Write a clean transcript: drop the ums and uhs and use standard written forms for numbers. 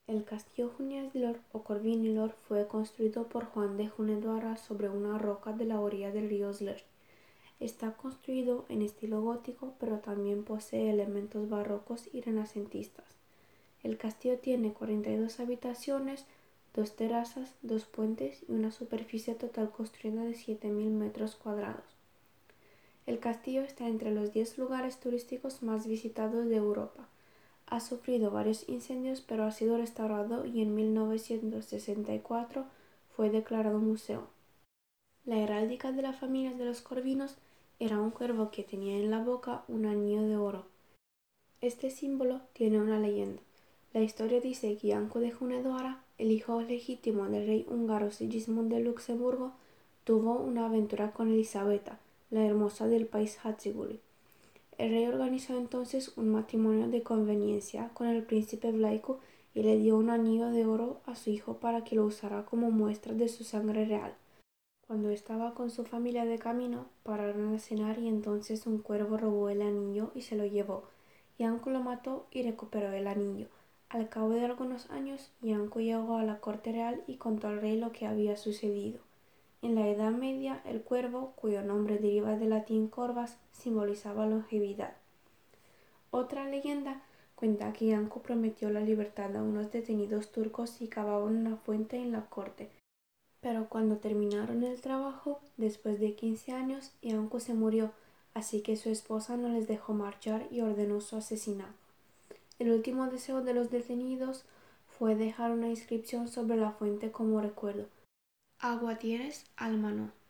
El castillo Junías-Lor o Corvin-Lor fue construido por Juan de Hunedoara sobre una roca de la orilla del río Slers. Está construido en estilo gótico, pero también posee elementos barrocos y renacentistas. El castillo tiene 42 habitaciones, 2 terrazas, 2 puentes y una superficie total construida de 7.000 metros cuadrados. El castillo está entre los 10 lugares turísticos más visitados de Europa. Ha sufrido varios incendios, pero ha sido restaurado y en 1964 fue declarado museo. La heráldica de la familia de los Corvinos era un cuervo que tenía en la boca un anillo de oro. Este símbolo tiene una leyenda. La historia dice que Janco de Hunedoara, el hijo legítimo del rey húngaro Sigismund de Luxemburgo, tuvo una aventura con Elisabetta, la hermosa del país Hatziguli. El rey organizó entonces un matrimonio de conveniencia con el príncipe Vlaicu y le dio un anillo de oro a su hijo para que lo usara como muestra de su sangre real. Cuando estaba con su familia de camino, pararon a cenar y entonces un cuervo robó el anillo y se lo llevó. Janco lo mató y recuperó el anillo. Al cabo de algunos años, Janco llegó a la corte real y contó al rey lo que había sucedido. En la Edad Media, el cuervo, cuyo nombre deriva del latín corvas, simbolizaba longevidad. Otra leyenda cuenta que Janco prometió la libertad a unos detenidos turcos si cavaban una fuente en la corte. Pero cuando terminaron el trabajo, después de 15 años, Janco se murió, así que su esposa no les dejó marchar y ordenó su asesinato. El último deseo de los detenidos fue dejar una inscripción sobre la fuente como recuerdo. Agua tienes, alma no.